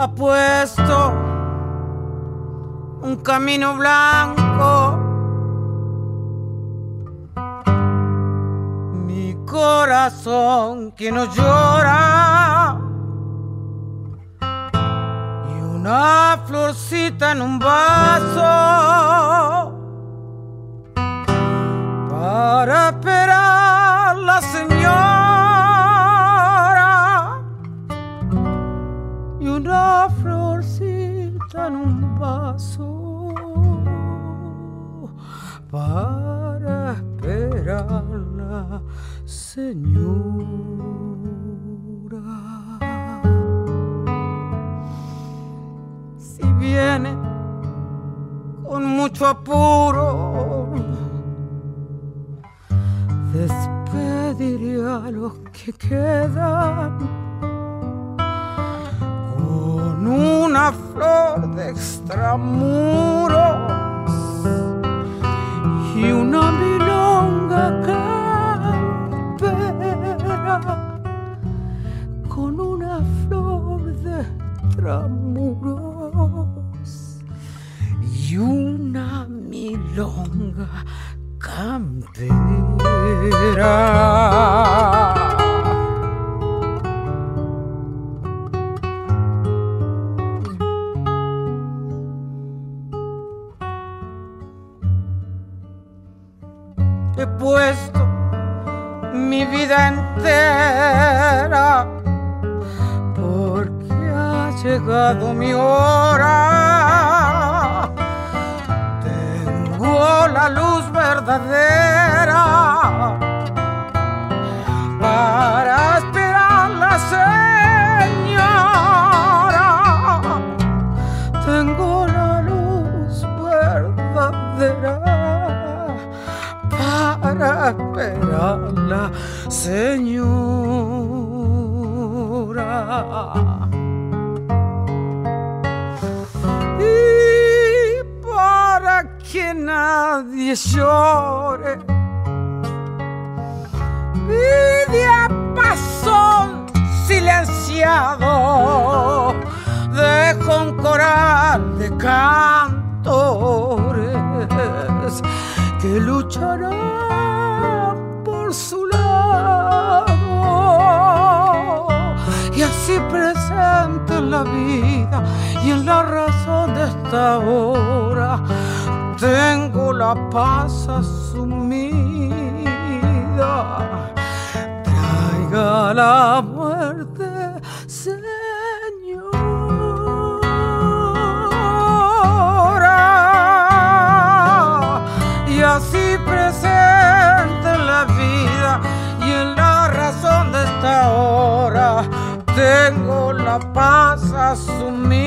ha puesto un camino blanco. Mi corazón que no llora y una florcita en un vaso para esperar la señora y una florcita en un vaso para esperar la señora. Si viene con mucho apuro, despediré a los que quedan con una flor de extramuros y una milonga campera con una flor de extramuros y una milonga campera. He puesto mi vida entera porque ha llegado mi hora. Tengo la luz verdadera para esperar la señora. Tengo la luz verdadera para esperar la señora. Y para que nadie llore, pide a paso silenciado, dejo un coral de cantores que lucharán por su lado y así presente en la vida y en la razón de esta hora. Tengo la paz asumida, traiga la muerte, así presente en la vida y en la razón de esta hora. Tengo la paz asumida.